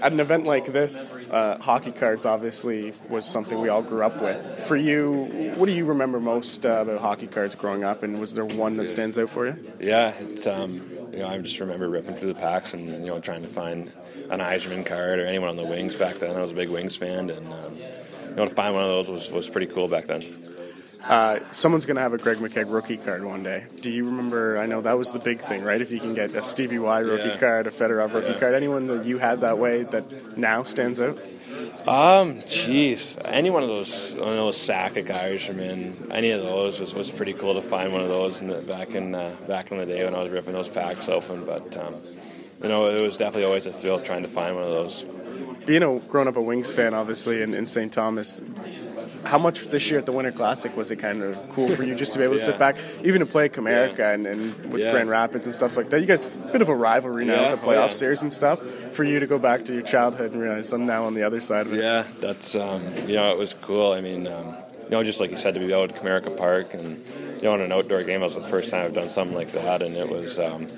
At an event like this, hockey cards obviously was something we all grew up with. For you, what do you remember most about hockey cards growing up, and was there one that stands out for you? Yeah, it's I just remember ripping through the packs and trying to find an Yzerman card or anyone on the Wings back then. I was a big Wings fan, and to find one of those was pretty cool back then. Someone's going to have a Greg McKegg rookie card one day. Do you remember, I know that was the big thing, right? If you can get a Stevie Y rookie card, a Fedorov rookie card, anyone that you had that way that now stands out? Any one of those, Sakic, Yzerman, any of those was pretty cool to find one of those back in the day when I was ripping those packs open. But it was definitely always a thrill trying to find one of those. Being grown up a Wings fan, obviously, in St. Thomas, how much this year at the Winter Classic was it kind of cool for you just to be able to sit back, even to play Comerica and with Grand Rapids and stuff like that? You guys, a bit of a rivalry now with the playoff series and stuff. For you to go back to your childhood and realize I'm now on the other side of it. Yeah, that's, it was cool. I mean, just like you said, to be out at Comerica Park and, in an outdoor game, that was the first time I've done something like that, and it was...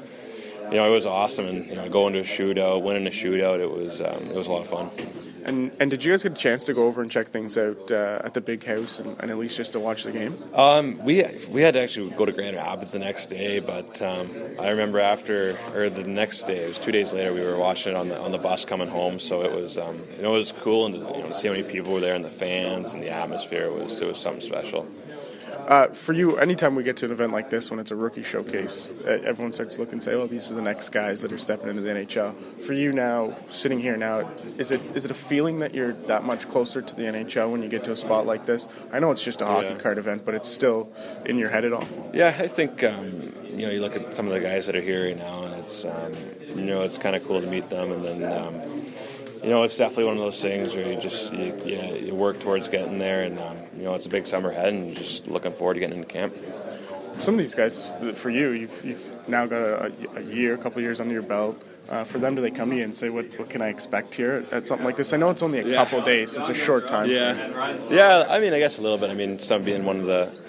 it was awesome, and going to a shootout, winning a shootout, it was a lot of fun. And did you guys get a chance to go over and check things out at the big house and at least just to watch the game? We had to actually go to Grand Rapids the next day, but I remember the next day, it was 2 days later, we were watching it on the bus coming home. So it was it was cool, and to see how many people were there and the fans and the atmosphere was something special. For you, anytime we get to an event like this, when it's a rookie showcase, everyone starts to look and say, "Oh, these are the next guys that are stepping into the NHL." For you now, sitting here now, is it a feeling that you're that much closer to the NHL when you get to a spot like this? I know it's just a hockey card event, but it's still in your head at all. Yeah, I think you look at some of the guys that are here now, and it's it's kind of cool to meet them, and then. It's definitely one of those things where you work towards getting there, and it's a big summer ahead, and just looking forward to getting into camp. Some of these guys, for you, you've now got a couple of years under your belt. For them, do they come to you and say, "What can I expect here at something like this?" I know it's only a couple of days, so it's a short time. Yeah. I mean, I guess a little bit. I mean, some being one of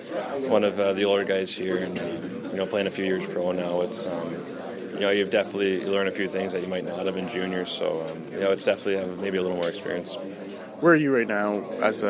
the older guys here, and playing a few years pro now, it's. You've definitely learned a few things that you might not have in juniors, so it's definitely maybe a little more experience. Where are you right now as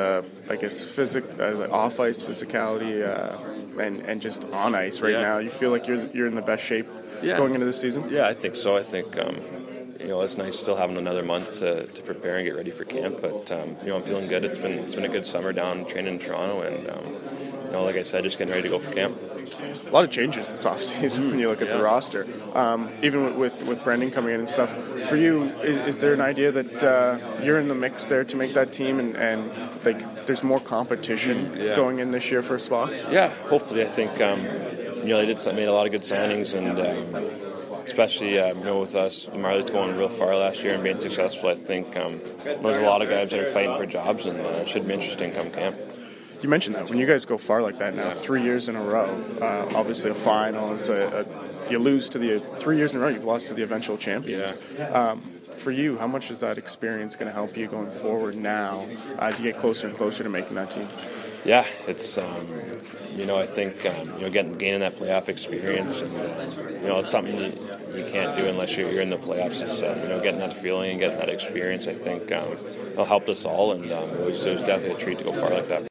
off ice physicality and just on ice right now? You feel like you're in the best shape going into the season? Yeah, I think so. I think it's nice still having another month to prepare and get ready for camp, but I'm feeling good. It's been a good summer down training in Toronto, and like I said, just getting ready to go for camp. A lot of changes this offseason when you look at the roster. Even with Brendan coming in and stuff. For you, is there an idea that you're in the mix there to make that team and there's more competition going in this year for spots? Yeah, hopefully. I think they made a lot of good signings, and especially with us, the Marlies going real far last year and being successful. I think there's a lot of guys that are fighting for jobs, and it should be interesting come camp. You mentioned that when you guys go far like that now, 3 years in a row, obviously a final is you lose to 3 years in a row. You've lost to the eventual champions. For you, how much is that experience going to help you going forward now as you get closer and closer to making that team? Yeah, it's I think gaining that playoff experience, and it's something you can't do unless you're in the playoffs. Is getting that feeling and getting that experience. I think it'll help us all, and it was definitely a treat to go far like that.